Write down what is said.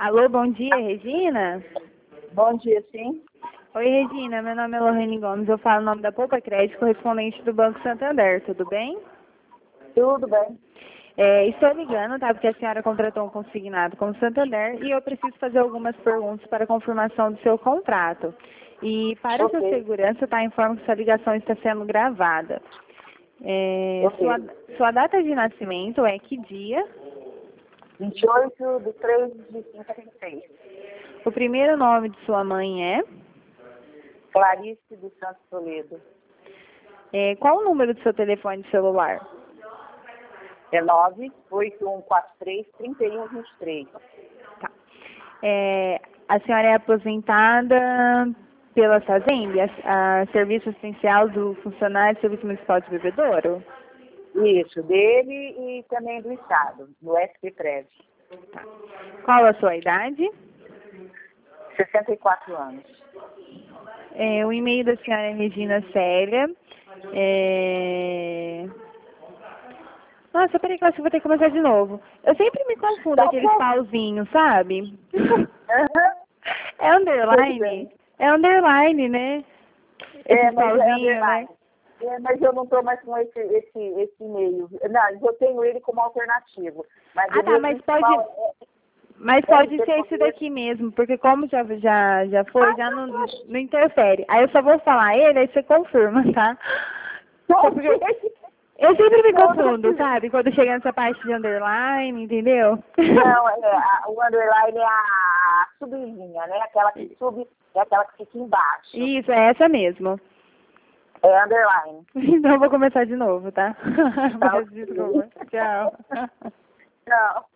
Alô, bom dia, Regina? Bom dia, sim. Oi, Regina, meu nome é Lorraine Gomes, eu falo o nome da Poupa Crédito, correspondente do Banco Santander, tudo bem? Tudo bem. Estou ligando, tá, porque a senhora contratou um consignado com o Santander e eu preciso fazer algumas perguntas para confirmação do seu contrato. E para sua Ok. segurança, tá, informo que sua ligação está sendo gravada. Ok. Sua data de nascimento é que dia? 28/3/56. O primeiro nome de sua mãe é? Clarice dos Santos Toledo. Qual o número do seu telefone celular? É 98143-3123. Tá. A senhora é aposentada pela SASEMB, a Serviço Essencial do Funcionário do Serviço Municipal de Bebedouro? Isso, dele e também do Estado, do SP-Prev. Tá. Qual a sua idade? 64 anos. O e-mail da senhora é Regina Célia. Nossa, peraí que eu acho que vou ter que começar de novo. Eu sempre me confundo Tá aqueles bom. pauzinhos, sabe? Aham. É underline? É underline, né? Esses Mas é pauzinhos, underline. né? Mas eu não estou mais com esse e-mail. Não, eu tenho ele como alternativo. Mas Ah, o tá, meu mas principal pode é ser esse daqui mesmo, porque como já foi, já não interfere. Aí eu só vou falar ele, aí você confirma, tá? Só porque eu sempre me confundo, sabe? Quando chega nessa parte de underline, entendeu? Não, o underline é a sublinha, né? Aquela que sube, é aquela que fica embaixo. Isso, é essa mesmo. É underline. Então eu vou começar de novo, tá? Tá, Desculpa. Tchau. Não.